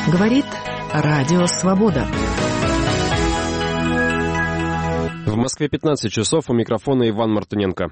Говорит Радио Свобода. В Москве 15 часов, у микрофона Иван Мартыненко.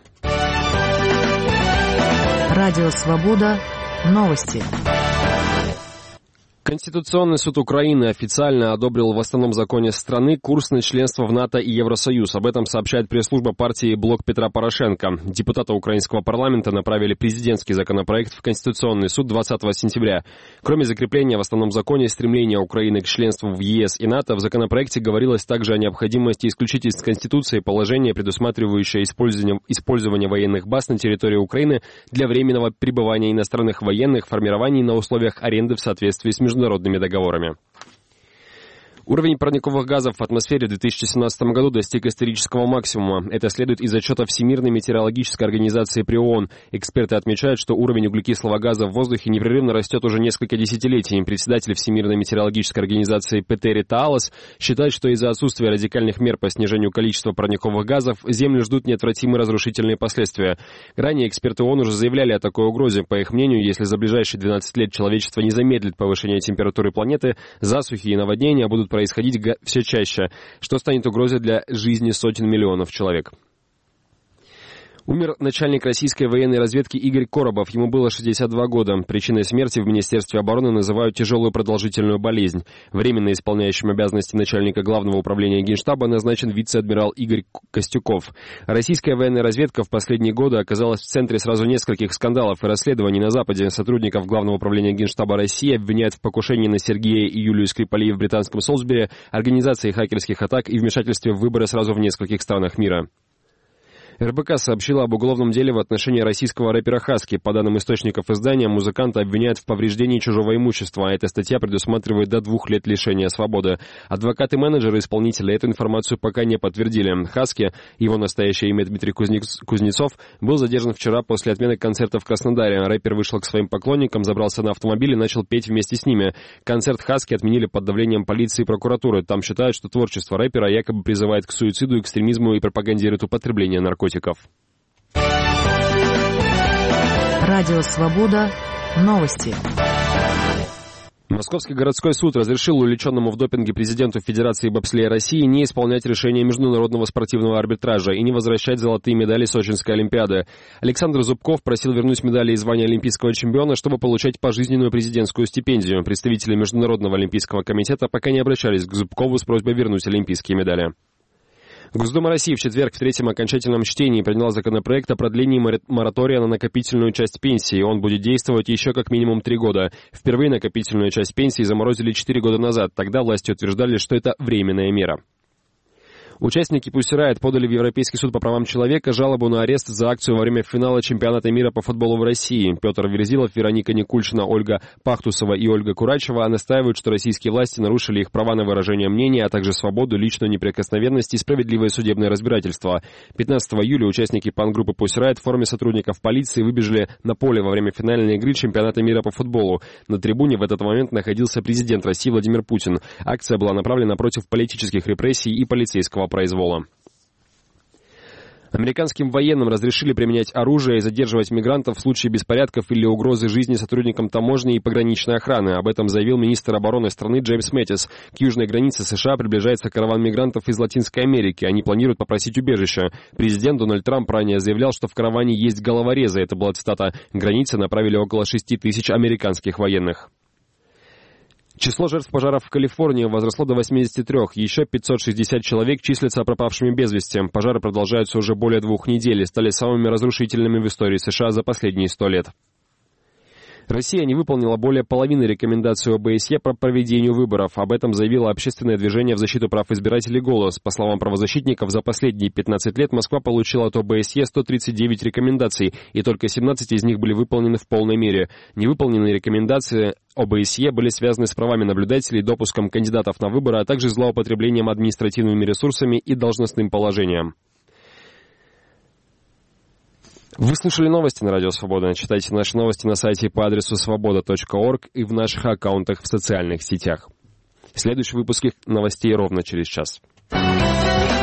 Радио Свобода. Новости. Конституционный суд Украины официально одобрил в основном законе страны курс на членство в НАТО и Евросоюз. Об этом сообщает пресс-служба партии «Блок Петра Порошенко». Депутаты украинского парламента направили президентский законопроект в Конституционный суд 20 сентября. Кроме закрепления в основном законе стремления Украины к членству в ЕС и НАТО, в законопроекте говорилось также о необходимости исключить из Конституции положение, предусматривающее использование военных баз на территории Украины для временного пребывания иностранных военных формирований на условиях аренды в соответствии с международными договорами. Уровень парниковых газов в атмосфере в 2017 году достиг исторического максимума. Это следует из отчета Всемирной метеорологической организации при ООН. Эксперты отмечают, что уровень углекислого газа в воздухе непрерывно растет уже несколько десятилетий. Председатель Всемирной метеорологической организации Петери Таалас считает, что из-за отсутствия радикальных мер по снижению количества парниковых газов Землю ждут неотвратимые разрушительные последствия. Ранее эксперты ООН уже заявляли о такой угрозе. По их мнению, если за ближайшие 12 лет человечество не замедлит повышение температуры планеты, засухи и наводнения будут происходить все чаще, что станет угрозой для жизни сотен миллионов человек. Умер начальник российской военной разведки Игорь Коробов. Ему было 62 года. Причиной смерти в Министерстве обороны называют тяжелую продолжительную болезнь. Временно исполняющим обязанности начальника Главного управления Генштаба назначен вице-адмирал Игорь Костюков. Российская военная разведка в последние годы оказалась в центре сразу нескольких скандалов и расследований на Западе. Сотрудников Главного управления Генштаба России обвиняют в покушении на Сергея и Юлию Скрипалей в британском Солсбери, организации хакерских атак и вмешательстве в выборы сразу в нескольких странах мира. РБК сообщила об уголовном деле в отношении российского рэпера Хаски. По данным источников издания, музыканта обвиняют в повреждении чужого имущества, а эта статья предусматривает до 2 лет лишения свободы. Адвокат и менеджеры исполнителя эту информацию пока не подтвердили. Хаски, его настоящее имя Дмитрий Кузнецов, был задержан вчера после отмены концерта в Краснодаре. Рэпер вышел к своим поклонникам, забрался на автомобиль и начал петь вместе с ними. Концерт Хаски отменили под давлением полиции и прокуратуры. Там считают, что творчество рэпера якобы призывает к суициду, экстремизму и пропагандирует употребление наркотиков. Радио Свобода. Новости. Московский городской суд разрешил увлеченному в допинге президенту Федерации бобслея России не исполнять решение Международного спортивного арбитража и не возвращать золотые медали Сочинской Олимпиады. Александр Зубков просил вернуть медали и звание олимпийского чемпиона, чтобы получать пожизненную президентскую стипендию. Представители Международного олимпийского комитета пока не обращались к Зубкову с просьбой вернуть олимпийские медали. Госдума России в четверг в третьем окончательном чтении приняла законопроект о продлении моратория на накопительную часть пенсии. Он будет действовать еще как минимум 3 года. Впервые накопительную часть пенсии заморозили 4 года назад. Тогда власти утверждали, что это временная мера. Участники Pussy Riot подали в Европейский суд по правам человека жалобу на арест за акцию во время финала чемпионата мира по футболу в России. Петр Верзилов, Вероника Никульшина, Ольга Пахтусова и Ольга Курачева настаивают, что российские власти нарушили их права на выражение мнения, а также свободу, личную неприкосновенность и справедливое судебное разбирательство. 15 июля участники панк-группы Pussy Riot в форме сотрудников полиции выбежали на поле во время финальной игры чемпионата мира по футболу. На трибуне в этот момент находился президент России Владимир Путин. Акция была направлена против политических репрессий и полицейского произвола. Американским военным разрешили применять оружие и задерживать мигрантов в случае беспорядков или угрозы жизни сотрудникам таможни и пограничной охраны. Об этом заявил министр обороны страны Джеймс Мэттис. К южной границе США приближается караван мигрантов из Латинской Америки. Они планируют попросить убежища. Президент Дональд Трамп ранее заявлял, что в караване есть головорезы. Это была цитата. К границе направили около 6 тысяч американских военных. Число жертв пожаров в Калифорнии возросло до 83. Еще 560 человек числятся пропавшими без вести. Пожары продолжаются уже более 2 недель и стали самыми разрушительными в истории США за последние 100 лет. Россия не выполнила более половины рекомендаций ОБСЕ по проведению выборов. Об этом заявило общественное движение в защиту прав избирателей «Голос». По словам правозащитников, за последние 15 лет Москва получила от ОБСЕ 139 рекомендаций, и только 17 из них были выполнены в полной мере. Невыполненные рекомендации ОБСЕ были связаны с правами наблюдателей, допуском кандидатов на выборы, а также злоупотреблением административными ресурсами и должностным положением. Вы слушали новости на Радио Свобода. Читайте наши новости на сайте по адресу svoboda.org и в наших аккаунтах в социальных сетях. Следующий выпуск новостей ровно через час.